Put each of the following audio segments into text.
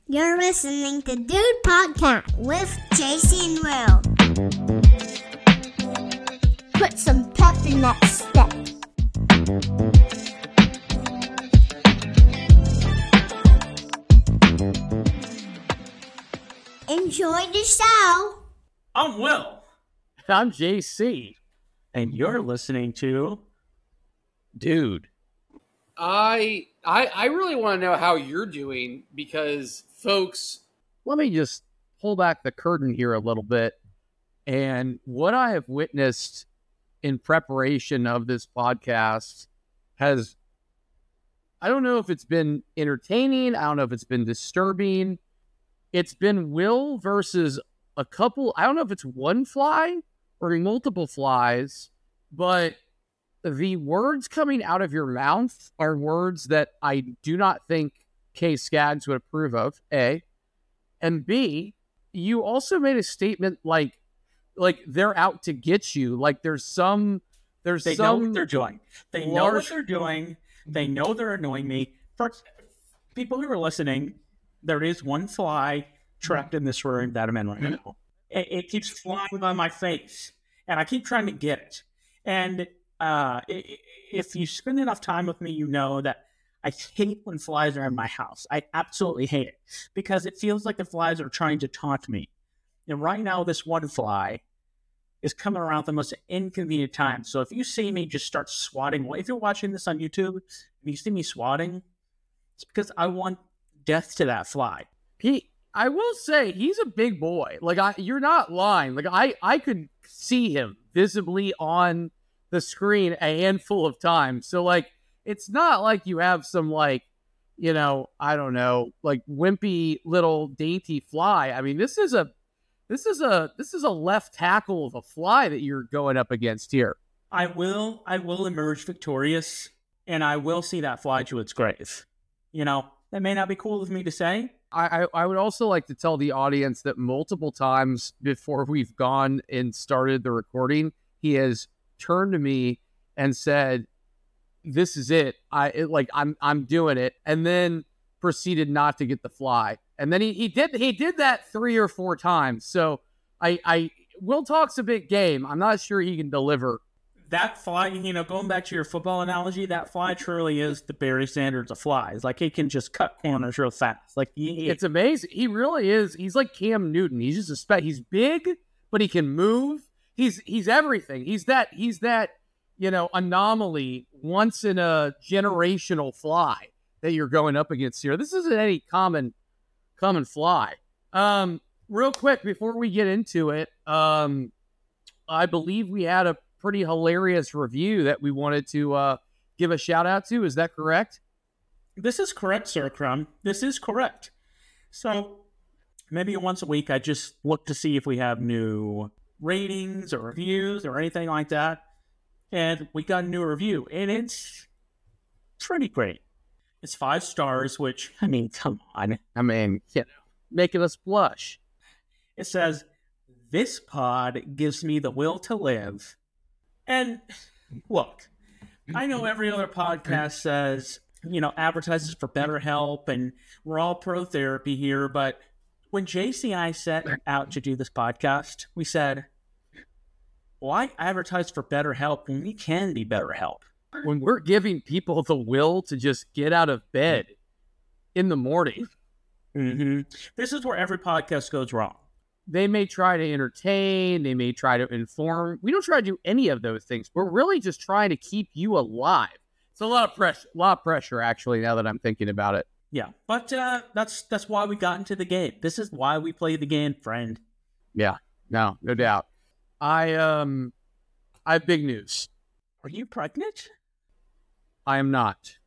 You're listening to Dude Podcast with JC and Will. Put some pep in that step. Enjoy the show. I'm Will. I'm JC. And you're listening to Dude. I really want to know how you're doing because, folks, Let me just pull back the curtain here a little bit. And what I have witnessed in preparation of this podcast has, I don't know if it's been entertaining. I don't know if it's been disturbing. It's been Will versus a couple. I don't know if it's one fly or multiple flies, but the words coming out of your mouth are words that I do not think Kay Skaggs would approve of, A. And B, you also made a statement like they're out to get you. Like they know what they're doing. They know what they're doing. They know they're annoying me. For people who are listening, there is one fly trapped in this room that I'm in right now. It keeps flying on my face, and I keep trying to get it. And if you spend enough time with me, you know that I hate when flies are in my house. I absolutely hate it because it feels like the flies are trying to taunt me. And right now, this one fly is coming around at the most inconvenient time. So if you see me just start swatting, if you're watching this on YouTube, and you see me swatting, it's because I want death to that fly. I will say he's a big boy. You're not lying. I could see him visibly on the screen a handful of times. So it's not like you have some I don't know, wimpy little dainty fly. I mean, this is a left tackle of a fly that you're going up against here. I will emerge victorious, and I will see that fly to its grave. That may not be cool of me to say. I would also like to tell the audience that multiple times before we've gone and started the recording, he has turned to me and said, "This is it. I'm doing it," and then proceeded not to get the fly. And then he did that 3 or 4 times. So Will talks a big game. I'm not sure he can deliver. That fly, going back to your football analogy, that fly truly is the Barry Sanders of flies. He can just cut corners real fast. It's amazing. He really is. He's like Cam Newton. He's just he's big, but he can move. He's everything. He's that anomaly, once in a generational fly that you're going up against here. This isn't any common fly. Real quick before we get into it, I believe we had a pretty hilarious review that we wanted to give a shout out to. Is that correct? This is correct, Sir Crumb. This is correct. So maybe once a week, I just look to see if we have new ratings or reviews or anything like that. And we got a new review, and it's pretty great. It's 5 stars, which, come on. Making us blush. It says, "This pod gives me the will to live." And look, I know every other podcast says, advertises for BetterHelp, and we're all pro therapy here. But when JC and I set out to do this podcast, we said, why advertise for BetterHelp when we can be BetterHelp? When we're giving people the will to just get out of bed in the morning. Mm-hmm. This is where every podcast goes wrong. They may try to entertain. They may try to inform. We don't try to do any of those things. We're really just trying to keep you alive. It's a lot of pressure, actually, now that I'm thinking about it. Yeah, but that's why we got into the game. This is why we play the game, friend. Yeah, no doubt. I have big news. Are you pregnant? I am not.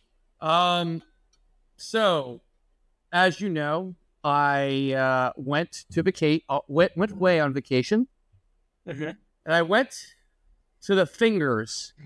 So, as you know, I went away on vacation, and I went to the Finger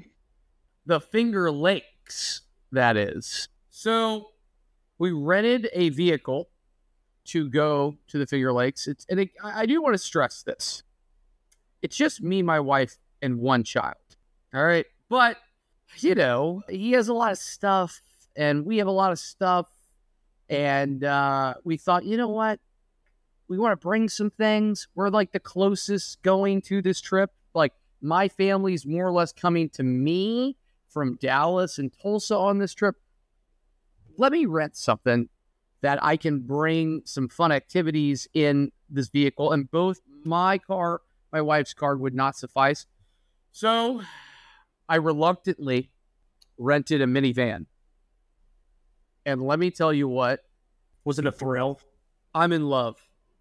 Lakes. That is. So, we rented a vehicle to go to the Finger Lakes. I do want to stress this. It's just me, my wife, and one child. All right. But, he has a lot of stuff, and we have a lot of stuff, And we thought, you know what? We want to bring some things. We're like the closest going to this trip. Like my family's more or less coming to me from Dallas and Tulsa on this trip. Let me rent something that I can bring some fun activities in this vehicle. And both my car, my wife's car would not suffice. So I reluctantly rented a minivan. And let me tell you what. Was it a thrill? I'm in love.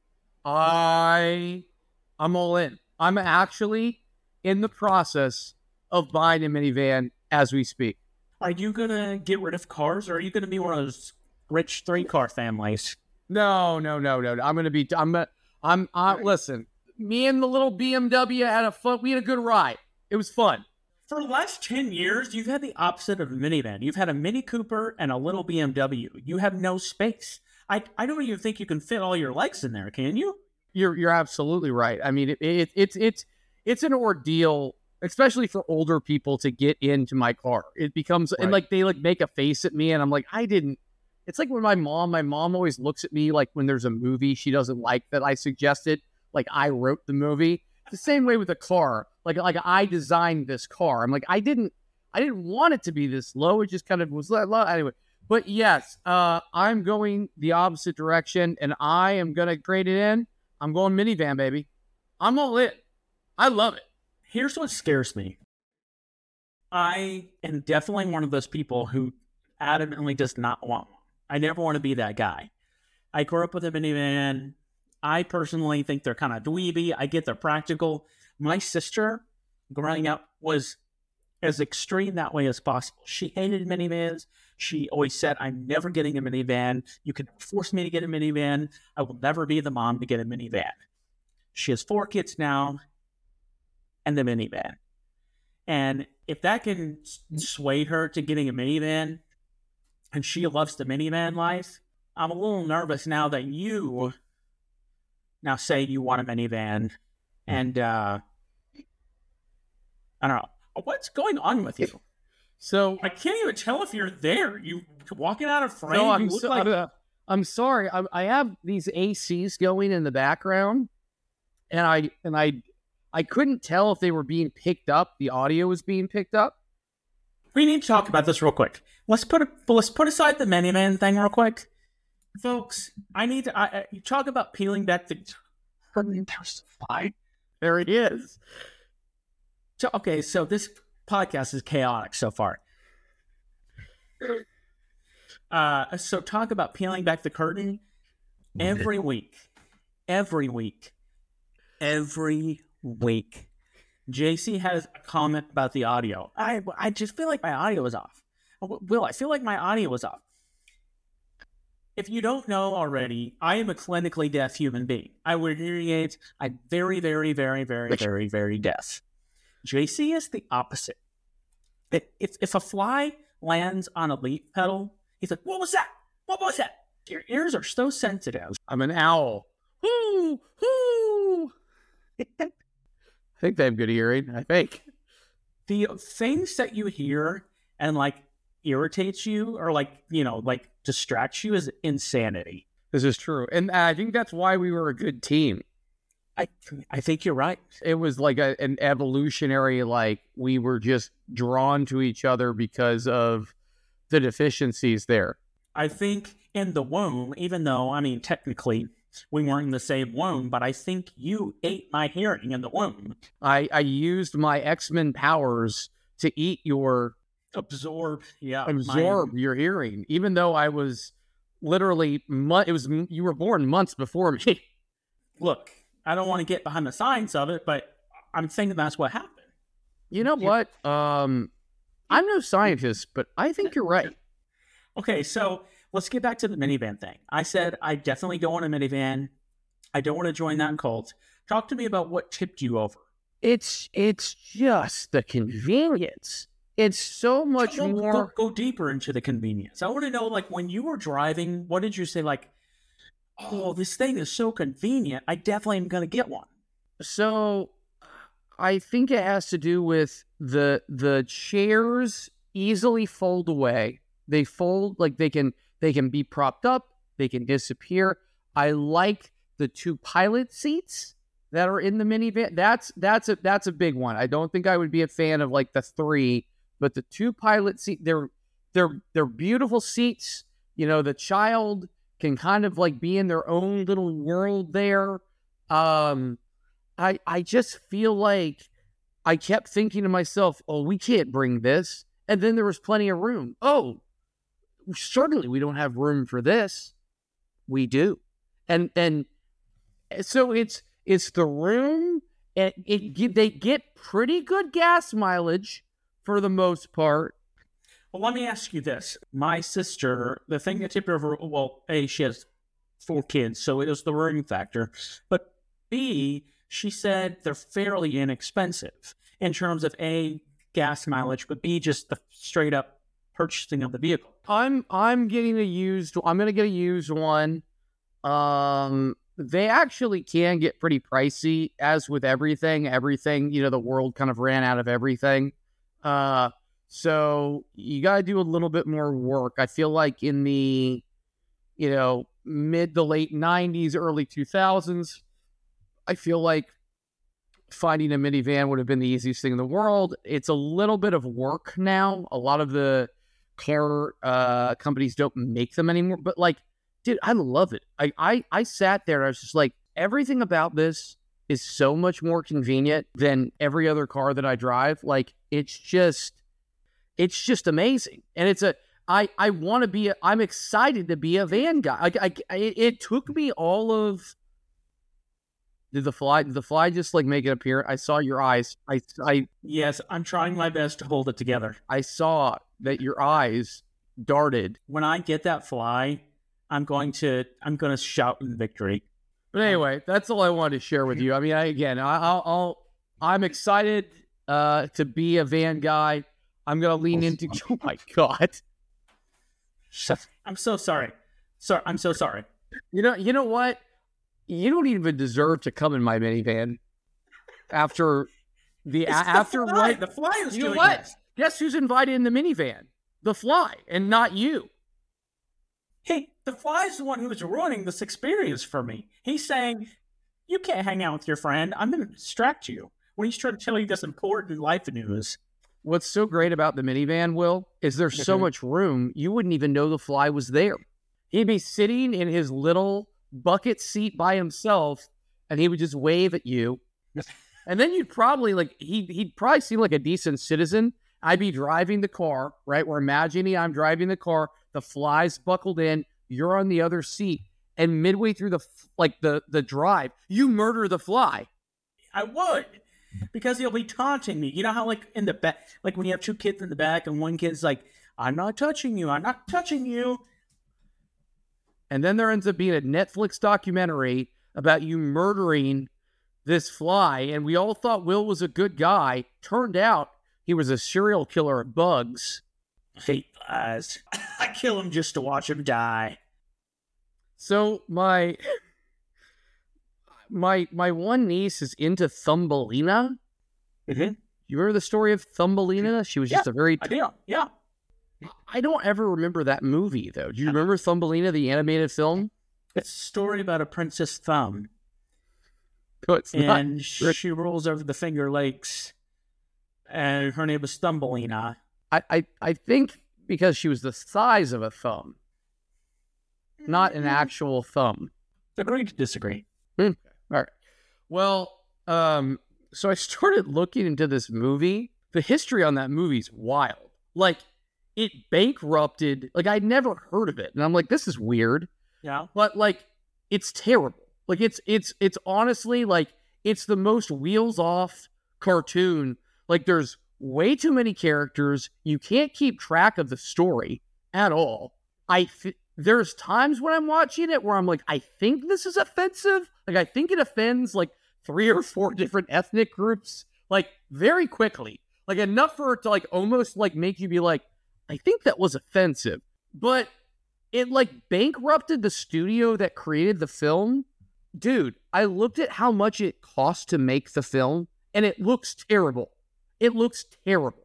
I'm all in. I'm actually in the process of buying a minivan as we speak. Are you going to get rid of cars, or are you going to be one of those rich 3-car families? No. I'm going to be, listen, me and the little BMW we had a good ride. It was fun. For the last 10 years, you've had the opposite of a minivan. You've had a Mini Cooper and a little BMW. You have no space. I don't even think you can fit all your legs in there, can you? You're absolutely right. I mean, it's an ordeal, especially for older people, to get into my car. It becomes right. And like they like make a face at me, and I'm like, I didn't. It's like when my mom always looks at me like when there's a movie she doesn't like that I suggested, like I wrote the movie. It's the same way with a car. Like I designed this car. I'm like, I didn't want it to be this low. It just kind of was low. Anyway. But yes, I'm going the opposite direction, and I am going to trade it in. I'm going minivan, baby. I'm all in. I love it. Here's what scares me. I am definitely one of those people who adamantly does not want one. I never want to be that guy. I grew up with a minivan. I personally think they're kind of dweeby. I get they're practical. My sister, growing up, was as extreme that way as possible. She hated minivans. She always said, I'm never getting a minivan. You can force me to get a minivan. I will never be the mom to get a minivan. She has 4 kids now and the minivan. And if that can sway her to getting a minivan, and she loves the minivan life, I'm a little nervous now that you now say you want a minivan. And I don't know. What's going on with you? So I can't even tell if you're there. You walking out of frame. No, I'm sorry. I have these ACs going in the background, and I couldn't tell if they were being picked up. The audio was being picked up. We need to talk about this real quick. Let's put aside the minivan thing real quick, folks. I need to. You talk about peeling back the. There it is. So this podcast is chaotic so far. So talk about peeling back the curtain. Every week, JC has a comment about the audio. I just feel like my audio is off. Will, I feel like my audio is off. If you don't know already, I am a clinically deaf human being. I wear hearing aids. I'm very, very, very, very, very, very deaf. JC is the opposite. If a fly lands on a leaf petal, he's like, what was that? What was that? Your ears are so sensitive. I'm an owl. Hoo, hoo. I think they have good hearing. I think. The things that you hear and like irritates you or like distracts you is insanity. This is true. And I think that's why we were a good team. I think you're right. It was like an evolutionary, like we were just drawn to each other because of the deficiencies there. I think in the womb, even though, technically we weren't in the same womb, but I think you ate my hearing in the womb. I used my X-Men powers to eat your... Absorb your hearing, even though I was literally... you were born months before me. Look, I don't want to get behind the science of it, but I'm thinking that's what happened. You know what? I'm no scientist, but I think you're right. Okay, so let's get back to the minivan thing. I said I definitely don't want a minivan. I don't want to join that cult. Talk to me about what tipped you over. It's just the convenience. It's so much more... Go deeper into the convenience. I want to know, like, when you were driving, what did you say, like, oh, this thing is so convenient, I definitely am going to get one? So, I think it has to do with the chairs easily fold away. They fold, like, they can be propped up, They can disappear. I like the 2 pilot seats that are in the minivan. That's a big one. I don't think I would be a fan of like the 3, but the 2 pilot seat, they're beautiful seats. You know, the child can kind of like be in their own little world there. I just feel like I kept thinking to myself, oh, we can't bring this. And then there was plenty of room. Oh, certainly we don't have room for this. We do. And so it's the room, and they get pretty good gas mileage for the most part. Well, let me ask you this. My sister, the thing that tipped her over, well, A, she has 4 kids, so it was the room factor. But B, she said they're fairly inexpensive in terms of A, gas mileage, but B, just the straight up purchasing of the vehicle. I'm going to get a used one. They actually can get pretty pricey, as with everything, you know, the world kind of ran out of everything. So you got to do a little bit more work. I feel like in the, you know, mid to late 90s, early 2000s, I feel like finding a minivan would have been the easiest thing in the world. It's a little bit of work now. A lot of the car companies don't make them anymore, but like, dude, I love it. I sat there and I was just like, everything about this is so much more convenient than every other car that I drive. Like, it's just amazing. And I'm excited to be a van guy. It took me all of, did the fly just like make it appear? I saw your eyes. Yes, I'm trying my best to hold it together. I saw that your eyes darted. When I get that fly, I'm going to shout in victory. But anyway, that's all I wanted to share with you. I mean, I'm excited to be a van guy. I'm gonna lean into. Oh my god! I'm so sorry. I'm so sorry. You know what? You don't even deserve to come in my minivan. After the fly. The fly is. You know doing what? this. Guess who's invited in the minivan? The fly, and not you. Hey, the fly's the one who's ruining this experience for me. He's saying, you can't hang out with your friend. I'm going to distract you when he's trying to tell you this important life news. What's so great about the minivan, Will, is there's so much room, you wouldn't even know the fly was there. He'd be sitting in his little bucket seat by himself, and he would just wave at you. And then you'd probably, like, he'd probably seem like a decent citizen. I'd be driving the car, right? We're imagining I'm driving the car. The fly's buckled in. You're on the other seat. And midway through the drive, you murder the fly. I would. Because he'll be taunting me. You know how, like, in the back, like when you have 2 kids in the back and one kid's like, I'm not touching you. I'm not touching you. And then there ends up being a Netflix documentary about you murdering this fly. And we all thought Will was a good guy. Turned out he was a serial killer of bugs. I hate flies. I kill him just to watch him die. So my one niece is into Thumbelina. Mm-hmm. You remember the story of Thumbelina? She was just a very... I do. Yeah. I don't ever remember that movie, though. Do you remember Thumbelina, the animated film? It's a story about a Princess Thumb. No, it's not. And she rolls over the Finger Lakes, and her name was Thumbelina. I think because she was the size of a thumb, not an actual thumb. Agree to disagree. All right. Well, so I started looking into this movie. The history on that movie's wild. Like, it bankrupted. Like, I'd never heard of it, and I'm like, this is weird. Yeah. But like, it's terrible. Like, it's honestly like it's the most wheels off cartoon. Like, there's way too many characters. You can't keep track of the story at all. There's times when I'm watching it where I'm like, I think this is offensive. Like, I think it offends like 3 or 4 different ethnic groups, like, very quickly. Like, enough for it to like almost like make you be like, I think that was offensive. But it like bankrupted the studio that created the film. Dude, I looked at how much it cost to make the film, and it looks terrible. It looks terrible.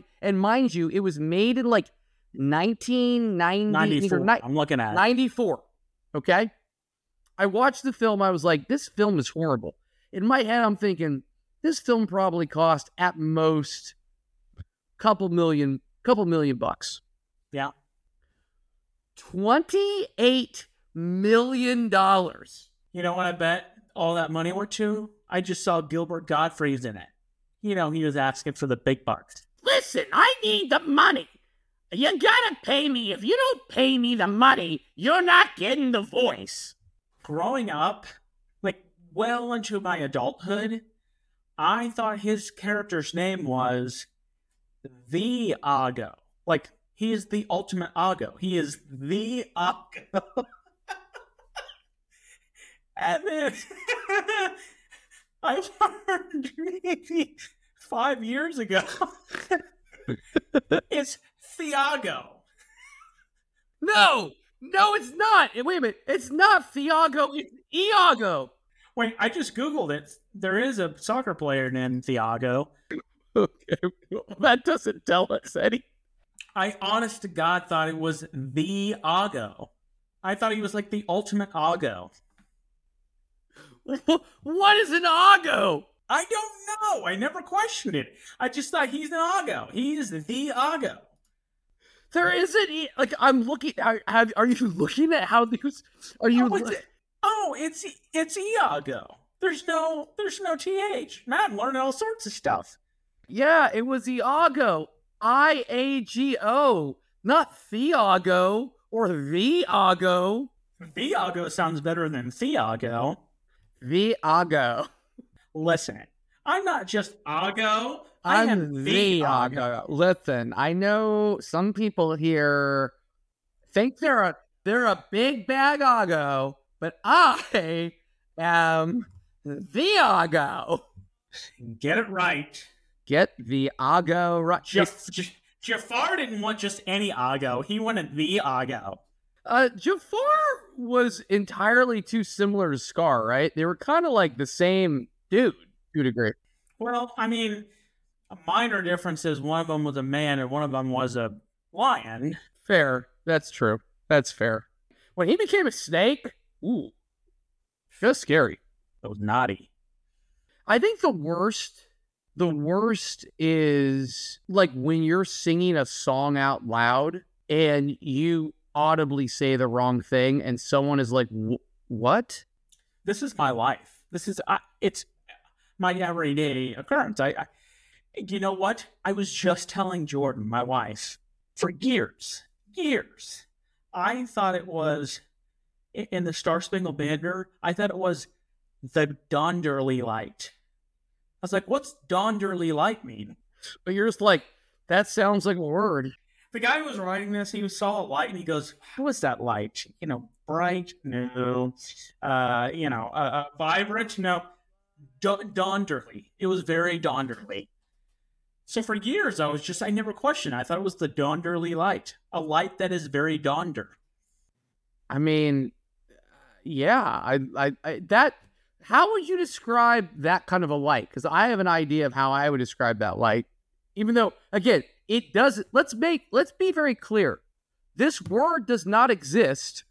Mind you, it was made in like 1990. 94. I'm looking at it. 94. Okay? I watched the film. I was like, this film is horrible. In my head, I'm thinking, this film probably cost at most couple million bucks. Yeah. $28 million. You know what I bet all that money went to? I just saw Gilbert Gottfried's in it. You know, he was asking for the big bucks. Listen, I need the money. You gotta pay me. If you don't pay me the money, you're not getting the voice. Growing up, like well into my adulthood, I thought his character's name was the Argo. Like, he is the ultimate Argo. He is the Argo. And then I learned maybe 5 years ago it's Thiago. No, it's not. Wait a minute. It's not Thiago. It's Iago. Wait, I just Googled it. There is a soccer player named Thiago. Okay, well, that doesn't tell us any. I honest to God thought it was the Argo. I thought he was like the ultimate Argo. What is an Argo? I don't know. I never questioned it. I just thought he's an Argo. He is the Argo. There isn't. Like, I'm looking. Are you looking at how these? Are you? It's Iago. There's no th. Now I'm learning all sorts of stuff. Yeah, it was Iago. IAGO, not Thiago or Viago. Viago sounds better than Thiago. Viago. Listen, I'm not just Argo. I'm Viago. Listen, I know some people here think they're a big bag Argo, but I am Viago. Get it right. Get the Argo right. Jafar didn't want just any Argo. He wanted the Argo. Jafar was entirely too similar to Scar, right? They were kind of like the same dude, to a degree. Well, I mean, a minor difference is one of them was a man and one of them was a lion. Fair. That's true. That's fair. When he became a snake, ooh, just scary. That was naughty. I think the worst is like when you're singing a song out loud and you audibly say the wrong thing and someone is like, what? This is my life. It's my everyday occurrence. You know what? I was just telling Jordan, my wife, for years, I thought it was in the Star Spangled Banner. I thought it was the Donderly Light. I was like, what's Donderly Light mean? But you're just like, that sounds like a word. The guy who was writing this, he saw a light and he goes, how is that light? Bright? No. Vibrant? No. Donderly. It was very Donderly. So for years, I never questioned. I thought it was the Donderly Light. A light that is very Donder. I mean, yeah, how would you describe that kind of a light? Because I have an idea of how I would describe that light. Even though, again, it doesn't. Let's be very clear. This word does not exist.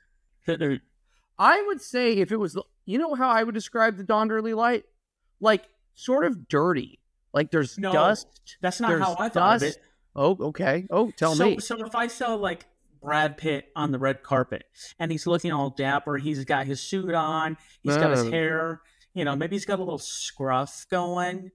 I would say if it was, you know how I would describe the Donderly light? Like, sort of dirty. Like, there's dust. That's not how I thought of it. Oh, okay. Oh, tell me. So if I saw, like, Brad Pitt on the red carpet, and he's looking all dapper, he's got his suit on, he's got his hair, maybe he's got a little scruff going,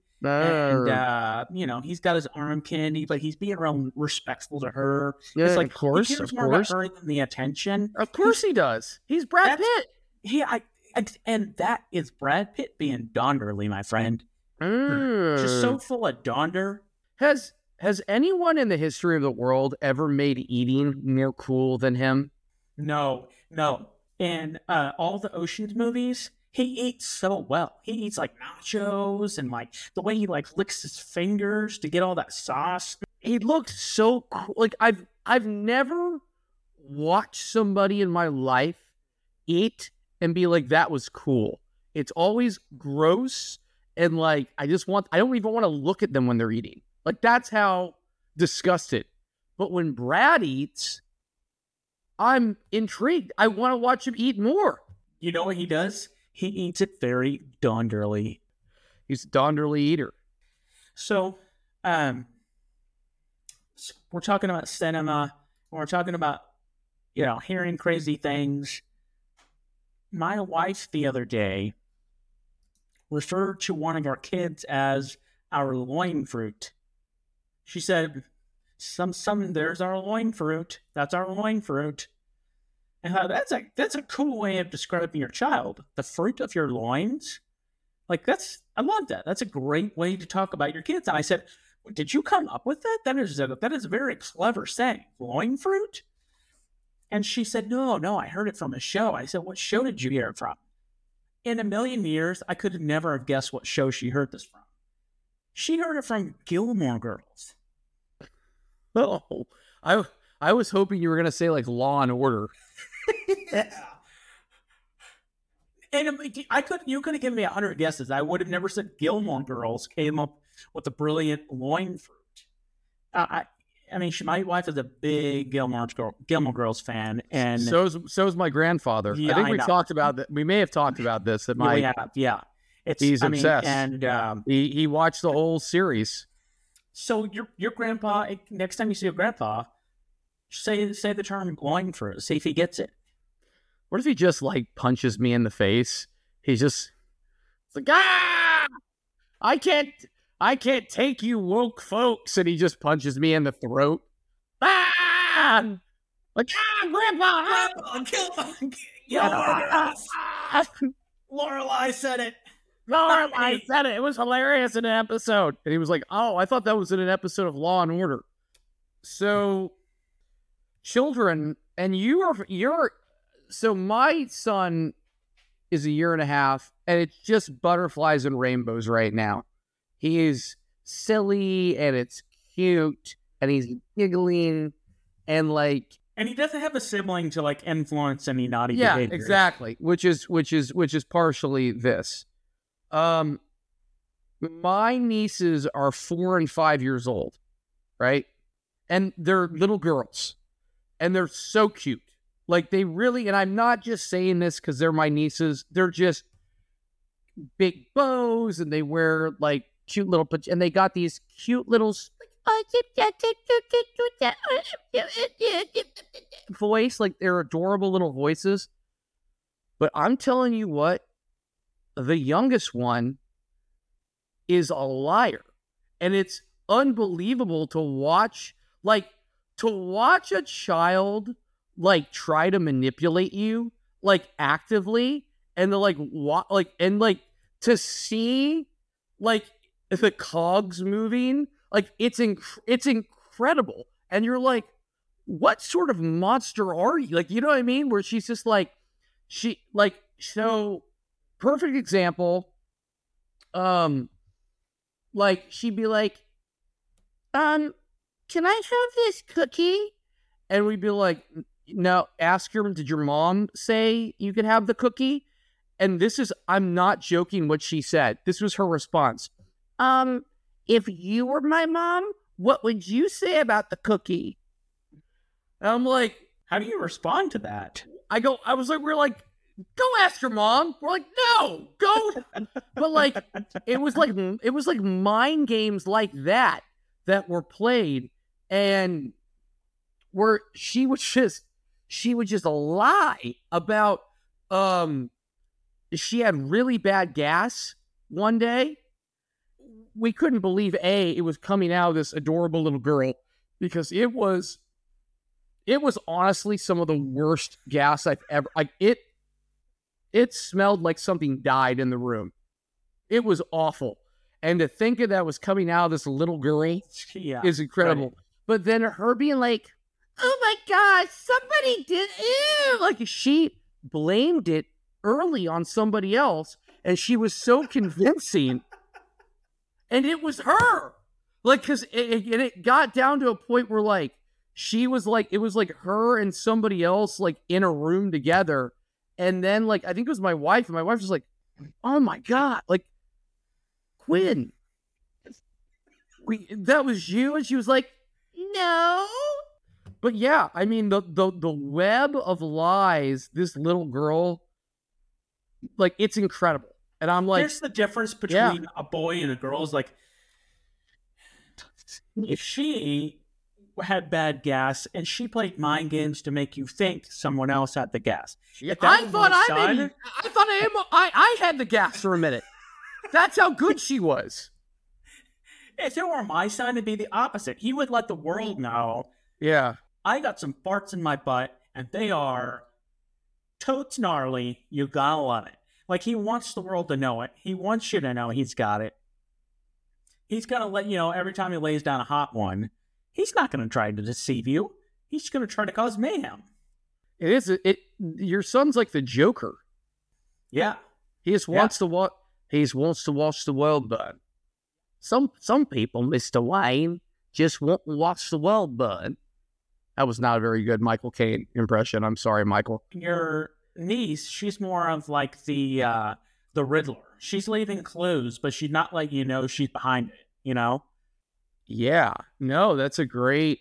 and, he's got his arm candy, but he's being real respectful to her. Yeah, it's like, of course, he cares more about her than the attention. Of course he does. He's Brad Pitt. And that is Brad Pitt being Donderly, my friend. Just so full of Donder. Has anyone in the history of the world ever made eating more cool than him? No. In all the Ocean's movies, he eats so well. He eats like nachos and like the way he like licks his fingers to get all that sauce. He looks so cool. Like I've never watched somebody in my life eat and be like, that was cool. It's always gross and like I don't even want to look at them when they're eating. Like, that's how disgusted. But when Brad eats, I'm intrigued. I want to watch him eat more. You know what he does? He eats it very donderly. He's a donderly eater. So, we're talking about cinema. We're talking about, hearing crazy things. My wife the other day referred to one of our kids as our loin fruit. She said, there's our loin fruit. That's our loin fruit. And that's a cool way of describing your child. The fruit of your loins. I love that. That's a great way to talk about your kids. And I said, did you come up with that? That is a very clever saying. Loin fruit? And she said, no, I heard it from a show. I said, what show did you hear it from? In a million years, I could have never have guessed what show she heard this from. She heard it from Gilmore Girls. Oh, I was hoping you were going to say like Law and Order. Yeah. And you could have given me 100 guesses. I would have never said Gilmore Girls came up with a brilliant loin fruit. My wife is a big Gilmore Girls fan, and so is my grandfather. Yeah, I think we talked about that. We may have talked about this. He's obsessed, and he watched the whole series. So your grandpa, next time you see your grandpa, say the term loin fruit. See if he gets it. What if he just like punches me in the face? It's like, I can't take you woke folks, and he just punches me in the throat. Grandpa, Lorelai said it. Lorelai said it. It was hilarious in an episode. And he was like, oh, I thought that was in an episode of Law and Order. So, children, and so my son is 1.5 years, and it's just butterflies and rainbows right now. He is silly, and it's cute, and he's giggling, and and he doesn't have a sibling to influence any naughty behavior. Yeah, exactly. Which is partially this. My nieces are 4 and 5 years old, right? And they're little girls, and they're so cute. They really, and I'm not just saying this because they're my nieces. They're just big bows, and they wear cute little, and they got these cute little voice, they're adorable little voices. But I'm telling you what, the youngest one is a liar, and it's unbelievable to watch, a child try to manipulate you actively, and to see the cogs moving, it's incredible. And you're like, what sort of monster are you? You know what I mean? Where she's just so perfect example. She'd be like, can I have this cookie? And we'd be like, no, ask her, did your mom say you could have the cookie? And I'm not joking what she said. This was her response. If you were my mom, what would you say about the cookie? And I'm like, how do you respond to that? We're like, go ask your mom. We're like, no, go. But it was like mind games like that were played, and where she would just lie about, she had really bad gas one day. We couldn't believe it was coming out of this adorable little girl, because it was honestly some of the worst gas I've ever, it smelled like something died in the room. It was awful. And to think of that was coming out of this little girl is incredible. Right. But then her being like, oh my gosh, somebody did it. She blamed it early on somebody else, and she was so convincing. And it was her. Because it got down to a point where she was it was her and somebody else in a room together. And then I think it was my wife, and my wife was like, oh my God, Quinn, that was you? And she was like, no. But yeah, I mean, the web of lies this little girl, like, it's incredible. And I'm like, here's the difference between a boy and a girl is like, if she had bad gas and she played mind games to make you think someone else had the gas. I had the gas for a minute. That's how good she was. If it were my son, it'd be the opposite. He would let the world know. Yeah. I got some farts in my butt, and they are totes gnarly. You gotta love it. Like, he wants the world to know it. He wants you to know he's got it. He's gonna let you know every time he lays down a hot one. He's not gonna try to deceive you. He's gonna try to cause mayhem. Your son's like the Joker. Yeah. He just wants to watch. He wants to watch the world burn. Some people, Mr. Wayne, just want to watch the world burn. That was not a very good Michael Caine impression. I'm sorry, Michael. Your niece, she's more of like the Riddler. She's leaving clues, but she's not letting you know she's behind it. You know? Yeah. No, that's a great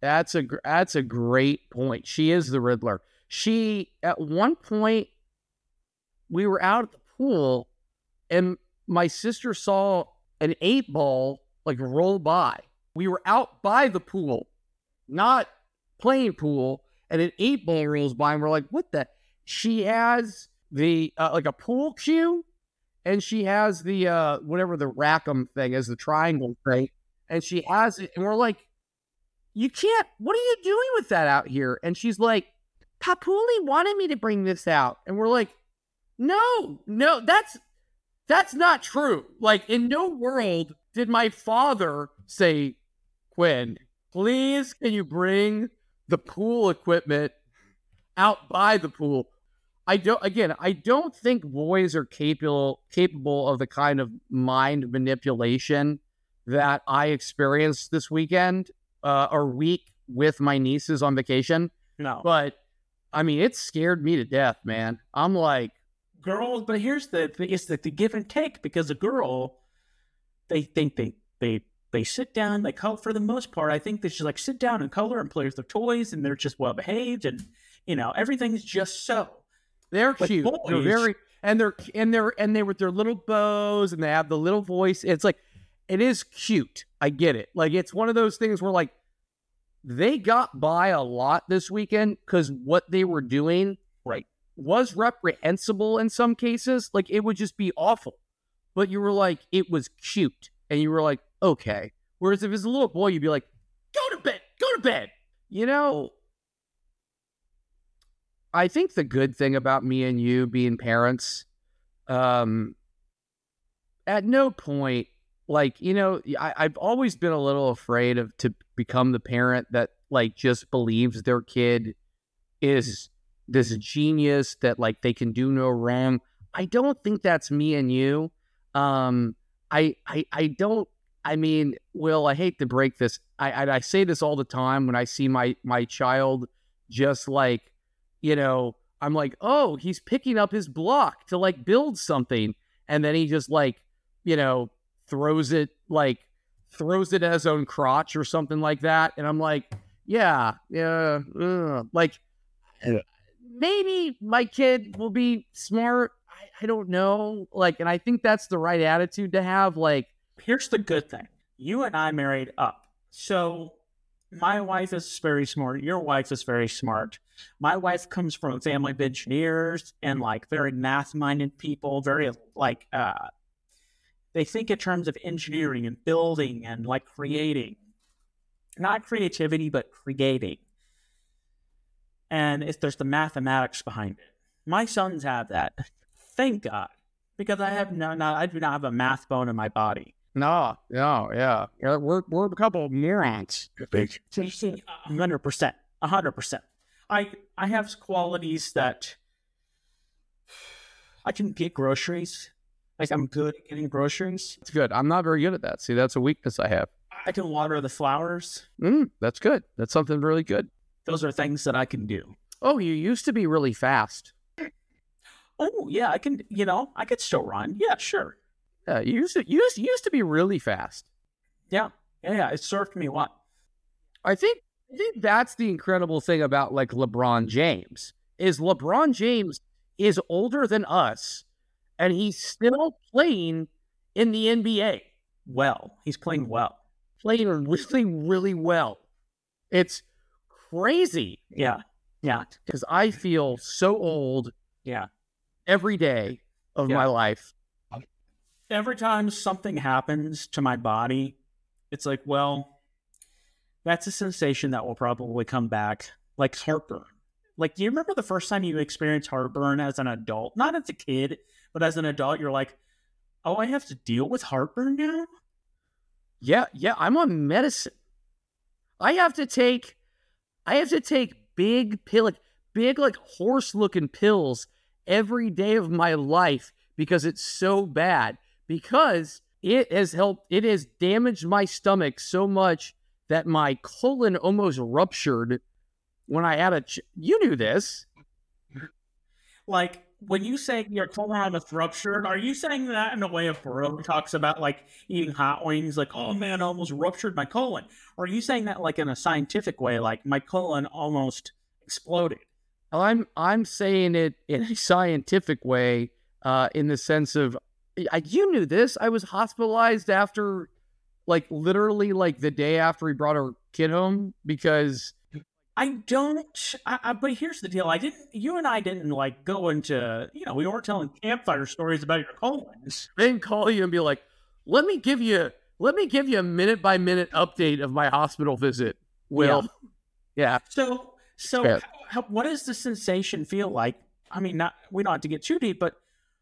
point. She is the Riddler. She, at one point, we were out at the pool, and my sister saw an 8-ball like roll by. We were out by the pool, not playing pool, and an 8-ball rolls by, and we're like, what the? She has the, like a pool cue, and she has the, whatever the Rackham thing is, the triangle thing, and she has it, and we're like, you can't, what are you doing with that out here? And she's like, Papuli wanted me to bring this out. And we're like, no, that's not true. Like, in no world did my father say, Quinn, please, can you bring the pool equipment out by the pool? I don't think boys are capable of the kind of mind manipulation that I experienced this weekend or week with my nieces on vacation. No. But, I mean, it scared me to death, man. I'm like, girls, but here's the thing, it's the give and take, because a girl, they think they sit down, they color for the most part. I think they should like sit down and color and play with their toys, and they're just well behaved, and you know, everything's just so. They're But cute. boys- They're very, and they with their little bows, and they have the little voice. It's like, it is cute. I get it. Like, it's one of those things where like they got by a lot this weekend because what they were doing was reprehensible in some cases. Like, it would just be awful. But you were like, it was cute. And you were like, okay. Whereas if it's a little boy, you'd be like, go to bed. You know, I think the good thing about me and you being parents, at no point, like, you know, I've always been a little afraid to become the parent that like just believes their kid is this genius that like they can do no wrong. I don't think that's me and you. I don't. I mean, Will, I hate to break this. I say this all the time when I see my child just like, you know, I'm like, oh, he's picking up his block to like build something, and then he just like, you know, throws it at his own crotch or something like that, and I'm like, like. Maybe my kid will be smart. I don't know. Like, and I think that's the right attitude to have. Like, here's the good thing. You and I married up. So my wife is very smart. Your wife is very smart. My wife comes from a family of engineers and like very math-minded people, very like, they think in terms of engineering and building and like creating. Not creativity, but creating. And there's the mathematics behind it. My sons have that. Thank God. Because I do not have a math bone in my body. no, yeah. We're a couple of morons. 100%. 100%. I have qualities that I can get groceries. Like, I'm good at getting groceries. It's good. I'm not very good at that. See, that's a weakness I have. I can water the flowers. That's good. That's something really good. Those are things that I can do. Oh, you used to be really fast. Oh, yeah, I can, I could still run. Yeah, sure. Yeah, you used to be really fast. Yeah. It served me well. I think I think that's the incredible thing about like LeBron James is LeBron James is older than us and he's still playing in the NBA. Well, he's playing well. Playing really, really well. It's crazy. Yeah. Because I feel so old every day of my life. Every time something happens to my body, it's like, well, that's a sensation that will probably come back, like heartburn. Like, do you remember the first time you experienced heartburn as an adult? Not as a kid, but as an adult, you're like, oh, I have to deal with heartburn now? Yeah, I'm on medicine. I have to take big horse-looking pills every day of my life because it's so bad. Because it has damaged my stomach so much that my colon almost ruptured when I had you knew this. Like, when you say your colon almost ruptured, are you saying that in a way of bro talks about, like, eating hot wings, like, oh man, I almost ruptured my colon? Or are you saying that, like, in a scientific way, like, my colon almost exploded? I'm saying it in a scientific way, in the sense of, you knew this. I was hospitalized after, like, literally, like, the day after he brought our kid home because... but here's the deal. You and I didn't, like, go into, we weren't telling campfire stories about your colons. I didn't call you and be like, let me give you a minute by minute update of my hospital visit, Will. Yeah. So what does the sensation feel like? I mean, we don't have to get too deep, but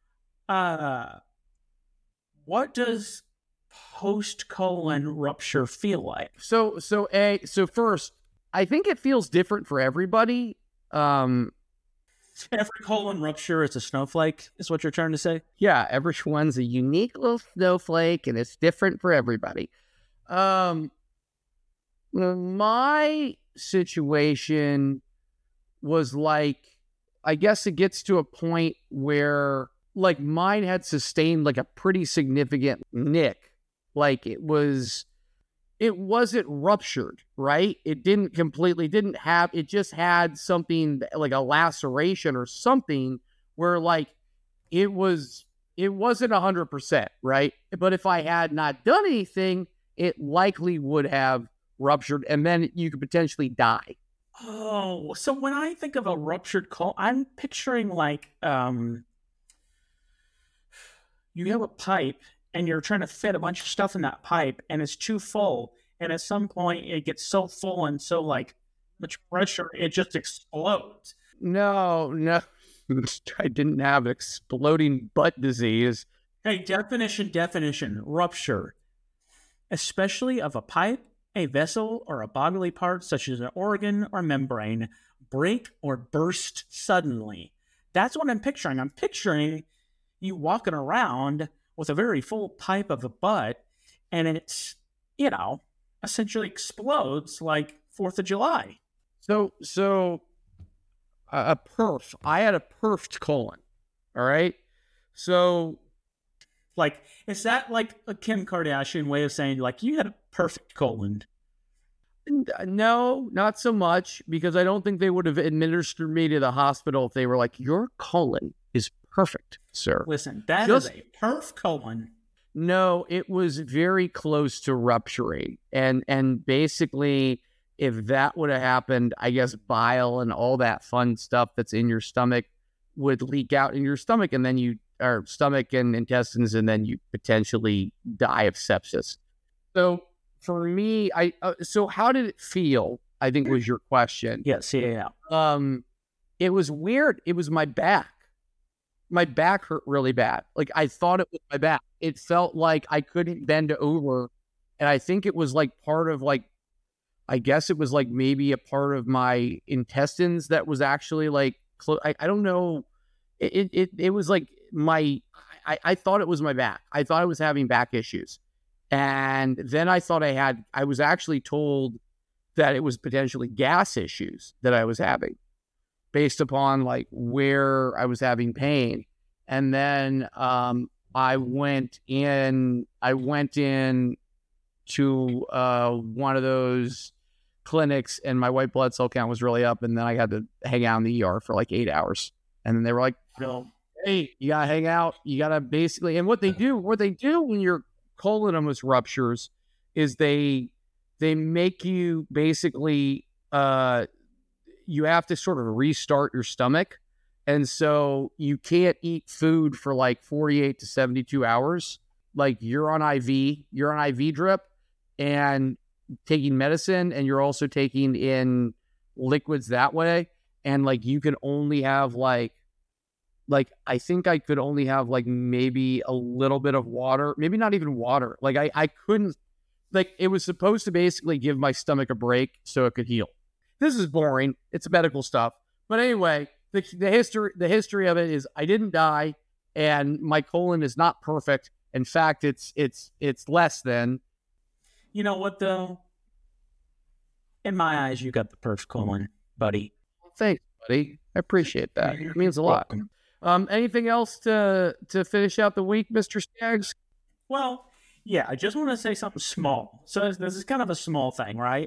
what does post-colon rupture feel like? So first, I think it feels different for everybody. Every colon rupture is a snowflake, is what you're trying to say? Yeah, everyone's a unique little snowflake, and it's different for everybody. My situation was like, I guess it gets to a point where, like, mine had sustained, like, a pretty significant nick. Like, it wasn't ruptured, right? It just had something like a laceration or something where, like, it wasn't 100%, right? But if I had not done anything, it likely would have ruptured and then you could potentially die. Oh, so when I think of a ruptured colon, I'm picturing, like, you have a pipe and you're trying to fit a bunch of stuff in that pipe and it's too full. And at some point it gets so full and so, like, much pressure, it just explodes. No. I didn't have exploding butt disease. Hey, definition, rupture. Especially of a pipe, a vessel, or a bodily part such as an organ or membrane, break or burst suddenly. That's what I'm picturing. I'm picturing you walking around with a very full pipe of a butt, and it's, essentially explodes like 4th of July. So a perf. I had a perfed colon. All right. So, like, is that like a Kim Kardashian way of saying, like, you had a perfect colon? No, not so much, because I don't think they would have administered me to the hospital if they were like, your colon is perfect, sir. Listen, that is a perf colon. No, it was very close to rupturing. And basically, if that would have happened, I guess bile and all that fun stuff that's in your stomach would leak out in your stomach, and then stomach and intestines, and then you potentially die of sepsis. So for me, so how did it feel? I think was your question. Yes, yeah. It was weird. It was my back. My back hurt really bad. Like, I thought it was my back. It felt like I couldn't bend over. And I think it was like part of, like, I guess it was like maybe a part of my intestines that was actually like, I don't know. It was like I thought it was my back. I thought I was having back issues. And then I thought I was actually told that it was potentially gas issues that I was having, based upon, like, where I was having pain. And then I went in to one of those clinics and my white blood cell count was really up, and then I had to hang out in the ER for like 8 hours. And then they were like, hey, you gotta hang out. You gotta basically, and what they do when your colon almost ruptures is they make you basically, you have to sort of restart your stomach. And so you can't eat food for like 48 to 72 hours. Like you're on IV drip and taking medicine, and you're also taking in liquids that way. And like you can only have like I think I could only have like maybe a little bit of water, maybe not even water. Like I couldn't, like it was supposed to basically give my stomach a break so it could heal. This is boring. It's medical stuff. But anyway, the history of it is I didn't die, and my colon is not perfect. In fact, it's less than. You know what though? In my eyes, you got the perfect colon, buddy. Thanks, buddy. I appreciate that. It means a lot. Anything else to finish out the week, Mr. Skaggs? Well, yeah, I just want to say something small. So this is kind of a small thing, right?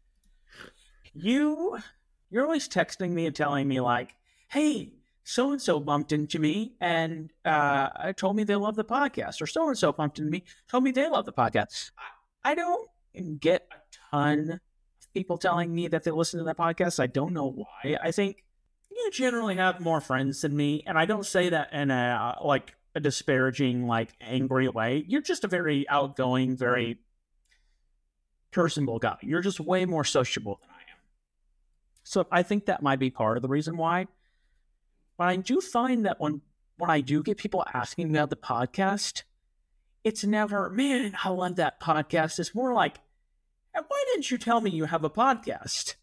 You're always texting me and telling me like, hey, so-and-so bumped into me and told me they love the podcast, or so-and-so bumped into me, told me they love the podcast. I don't get a ton of people telling me that they listen to the podcast. I don't know why. I think you generally have more friends than me, and I don't say that in a disparaging, like angry way. You're just a very outgoing, very personable guy. You're just way more sociable than I am. So I think that might be part of the reason why. But I do find that when I do get people asking me about the podcast, it's never, man, I love that podcast. It's more like, why didn't you tell me you have a podcast?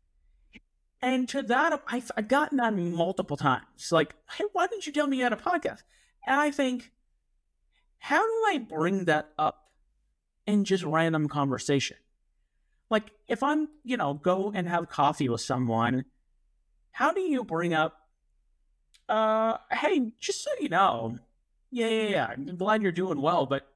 And to that, I've gotten that multiple times. Like, hey, why didn't you tell me you had a podcast? And I think, how do I bring that up in just random conversation? Like, if I'm, go and have coffee with someone, how do you bring up, hey, just so you know, yeah, I'm glad you're doing well, but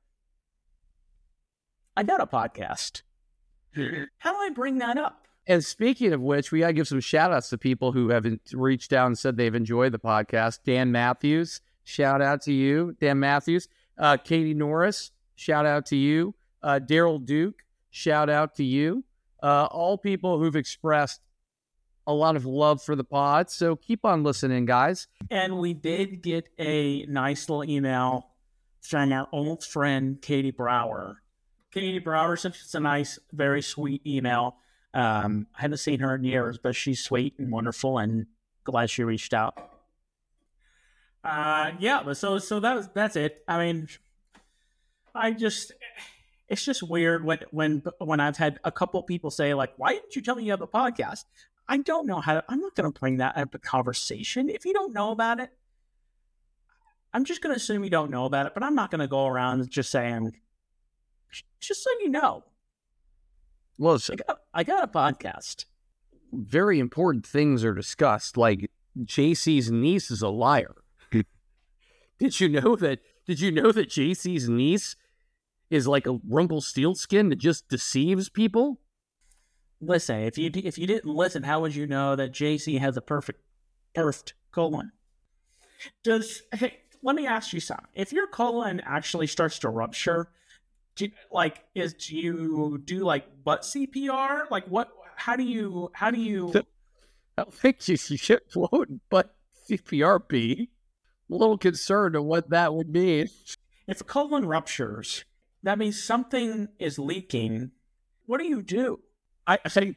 I got a podcast. How do I bring that up? And speaking of which, we got to give some shout outs to people who have reached out and said they've enjoyed the podcast. Dan Matthews, shout out to you. Dan Matthews. Katie Norris, shout out to you. Daryl Duke, shout out to you. All people who've expressed a lot of love for the pod. So keep on listening, guys. And we did get a nice little email from our old friend, Katie Brower. Katie Brower sent us a nice, very sweet email. I haven't seen her in years, but she's sweet and wonderful, and glad she reached out. But so that's it. I mean, it's just weird when I've had a couple people say like, why didn't you tell me you have a podcast? I don't know I'm not going to bring that up a conversation. If you don't know about it, I'm just going to assume you don't know about it, but I'm not going to go around just saying, just so you know. Well, I got a podcast. Very important things are discussed, like JC's niece is a liar. Did you know that JC's niece is like a Rumpelstiltskin that just deceives people? Listen, if you didn't listen, how would you know that JC has a perfect colon? Let me ask you something. If your colon actually starts to rupture, do you do like butt CPR? Like what? How do you? I don't think you should butt CPR be. I'm a little concerned of what that would mean. If a colon ruptures, that means something is leaking. What do you do? I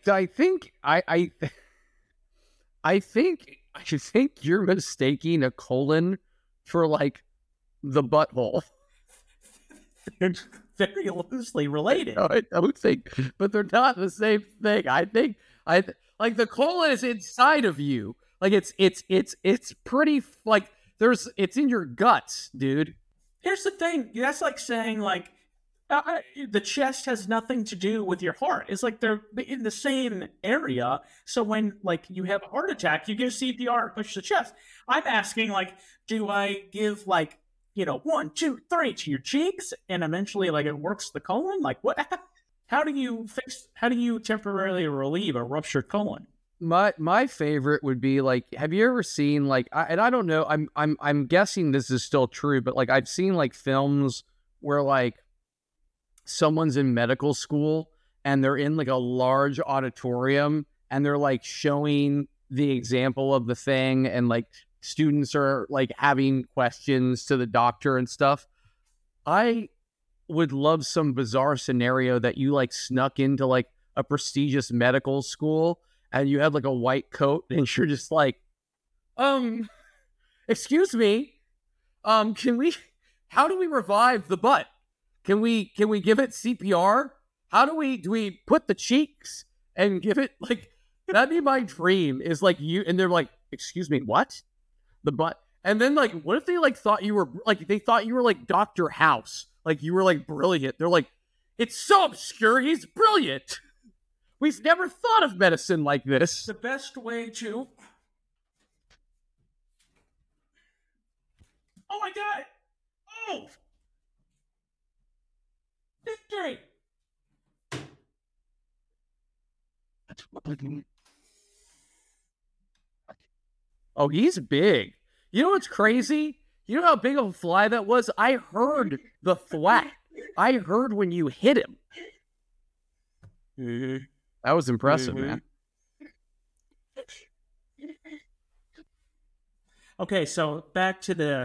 think you're mistaking a colon for like the butthole. They're very loosely related. No, I don't think, but they're not the same thing. I think like the colon is inside of you. Like it's pretty like it's in your guts, dude. Here's the thing. That's like saying like the chest has nothing to do with your heart. It's like they're in the same area. So when like you have a heart attack, you give CPR, push the chest. I'm asking like, do I give like 1, 2, 3 to your cheeks, and eventually like it works the colon? Like what? How do you temporarily relieve a ruptured colon? My favorite would be like, have you ever seen like, and I don't know, I'm guessing this is still true, but like I've seen like films where like someone's in medical school and they're in like a large auditorium and they're like showing the example of the thing, and like students are like having questions to the doctor and stuff. I would love some bizarre scenario that you like snuck into like a prestigious medical school and you had like a white coat and you're just like, excuse me, how do we revive the butt? Can we give it CPR? Do we put the cheeks and give it like, that'd be my dream, is like you, and they're like, excuse me, what? The butt. And then like, what if they like thought you were like Dr. House? Like you were like brilliant. They're like, it's so obscure, he's brilliant. We've never thought of medicine like this. The best way to... Oh my God! Oh! Victory! Oh, he's big. You know what's crazy? You know how big of a fly that was? I heard the thwack. I heard when you hit him. Mm-hmm. That was impressive, man. Okay, so back to the...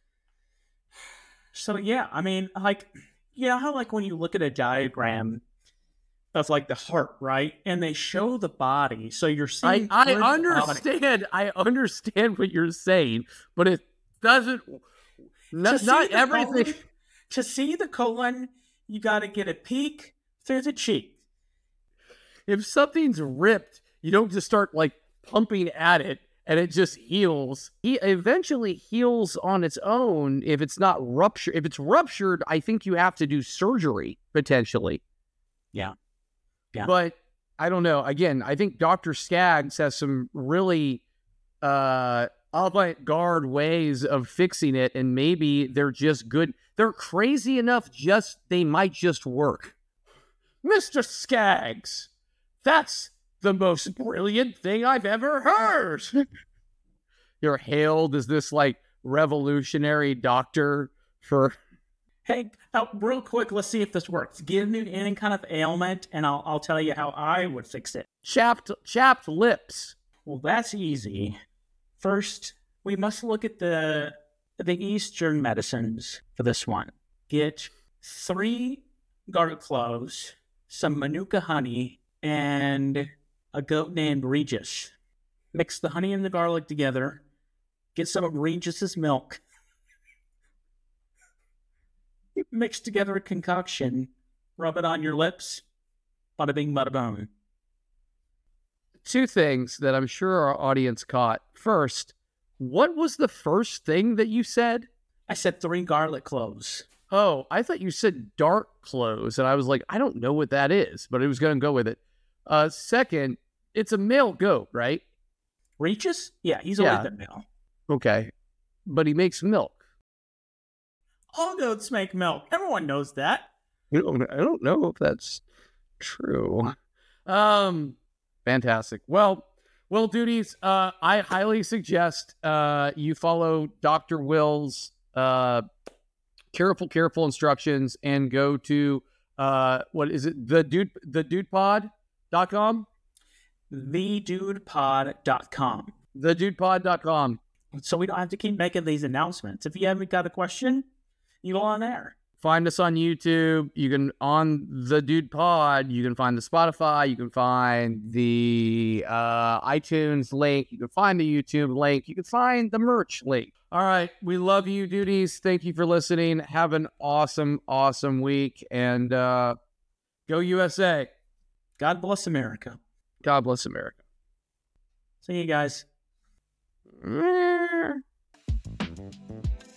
So, yeah, I mean, like, you know how, like, when you look at a diagram of, like, the heart, right? And they show the body, so you're seeing... I understand what you're saying, but it doesn't... Not everything... Colon, to see the colon, you got to get a peek through the cheek. If something's ripped, you don't just start, like, pumping at it, and it just heals. It eventually heals on its own if it's not ruptured. If it's ruptured, I think you have to do surgery, potentially. Yeah. But I don't know. Again, I think Dr. Skaggs has some really avant-garde ways of fixing it, and maybe they're just good. They're crazy enough, they might just work. Mr. Skaggs, that's the most brilliant thing I've ever heard. You're hailed as this, like, revolutionary doctor for... Hey, real quick, let's see if this works. Give me any kind of ailment, and I'll tell you how I would fix it. Chapped lips. Well, that's easy. First, we must look at the Eastern medicines for this one. Get 3 garlic cloves, some Manuka honey, and a goat named Regis. Mix the honey and the garlic together. Get some of Regis's milk. Mix together a concoction. Rub it on your lips. Bada bing, bada boom. 2 things that I'm sure our audience caught. First, what was the first thing that you said? I said 3 garlic cloves. Oh, I thought you said dark cloves, and I was like, I don't know what that is, but I was going to go with it. Second, it's a male goat, right? Regis? Yeah, he's always been male. Okay. But he makes milk. All goats make milk. Everyone knows that. I don't know if that's true. Fantastic. Well, duties. I highly suggest you follow Dr. Will's careful instructions and go to what is it? thedudepod.com? thedudepod.com. thedudepod.com. So we don't have to keep making these announcements. If you haven't got a question, you go on there. Find us on YouTube. You can, on the Dude Pod, you can find the Spotify, you can find the iTunes link, you can find the YouTube link, you can find the merch link. All right. We love you, duties. Thank you for listening. Have an awesome week, and go USA. God bless America. God bless America. See you guys.